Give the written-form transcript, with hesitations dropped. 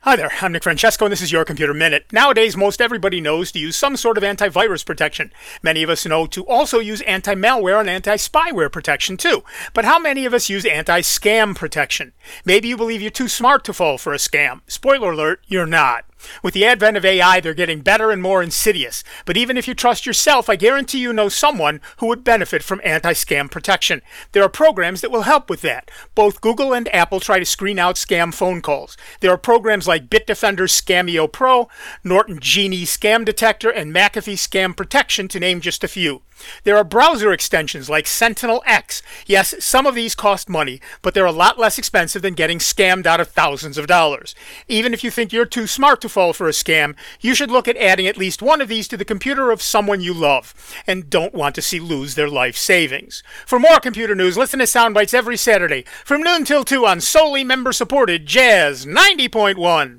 Hi there, I'm Nick Francesco and this is Your Computer Minute. Nowadays, most everybody knows to use some sort of antivirus protection. Many of us know to also use anti-malware and anti-spyware protection too. But how many of us use anti-scam protection? Maybe you believe you're too smart to fall for a scam. Spoiler alert, you're not. With the advent of AI, they're getting better and more insidious. But even if you trust yourself, I guarantee you know someone who would benefit from anti-scam protection. There are programs that will help with that. Both Google and Apple try to screen out scam phone calls. There are programs like Bitdefender's Scameo Pro, Norton Genie Scam Detector, and McAfee Scam Protection, to name just a few. There are browser extensions like SentinelX. Yes, some of these cost money, but they're a lot less expensive than getting scammed out of thousands of dollars. Even if you think you're too smart to fall for a scam, you should look at adding at least one of these to the computer of someone you love and don't want to see lose their life savings. For more computer news, listen to Soundbites every Saturday from noon till 2 on solely member-supported Jazz 90.1.